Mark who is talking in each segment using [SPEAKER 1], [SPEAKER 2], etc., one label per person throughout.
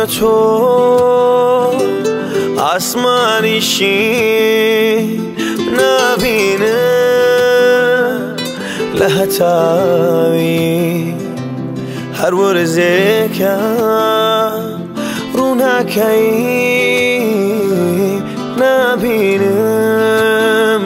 [SPEAKER 1] تۆ ئاسمانیشی نابینە لە هەتاوی هەر وەرزێکە ڕووناکەی نابینم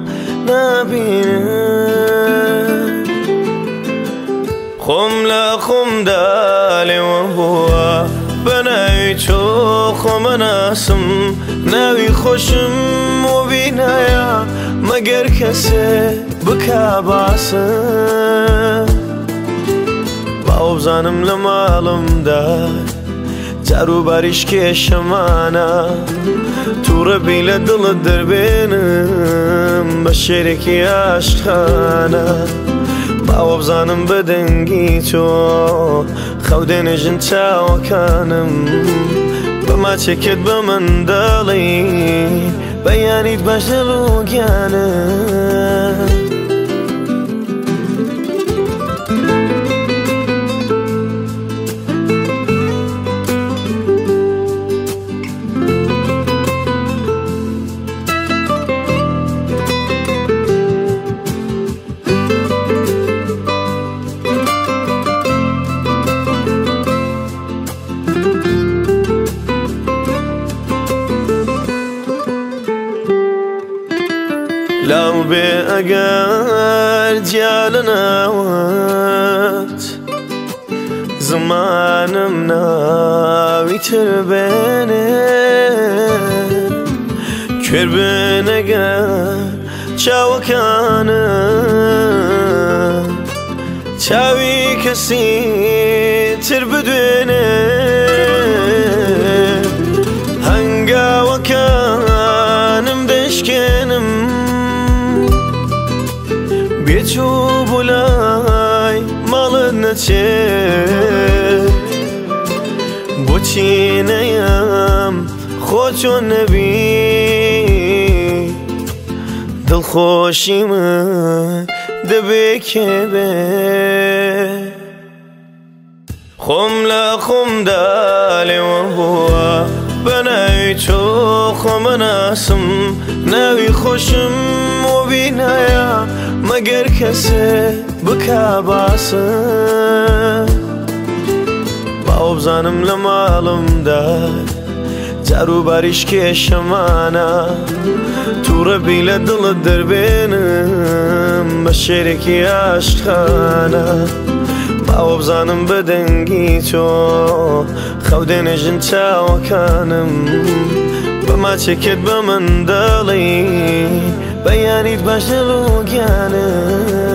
[SPEAKER 1] خۆم لە خۆمدا لێوە بووە بە ناوی تۆ خۆمە ناسم ناوی خۆشم و بینایە مەگەر کەسێ بکا باسم باوە بزانم لە ماڵمدا جاروباریش کێشەمانە تووڕەبی لە دڵت دەربێنم بە شێرێکی عاشقانە باوە بزانم بە دەنگی تۆ خەودێنێژن چاوەکانم بە ماچێکت بە من دەڵی بەیانیت باش دڵ و گیانە لەو بێ ئەگەر جیا لە ناوت زمانم ناوی تر بێنێ کوێر بێن ئەگەر چاوەکانم چاوی کەسی تر بدوێنێ هەنگاوەکانم دەشکێنم بێچوو بۆ لای ماڵت نەچێت بۆچی نەیەم خۆ چۆن نەبی دڵخۆشی من دەبێ کێ بێ خۆم لە خۆمدا لێوە بووە بە ناوی تۆ خۆمە ناسم ناوی خۆشم و بینایە مەگەر کەسێ بکا باسم باوە بزانم لە ماڵمدا جاروباریش کێشەمانە تووڕەبی لە دڵت دەربێنم بە شێرێکی عاشقانە باوە بزانم بە دەنگی تۆ خەودێنێژن چاوەکانم بە ماچێکت بە من دەڵی بەیانیت باش دڵ و گیانە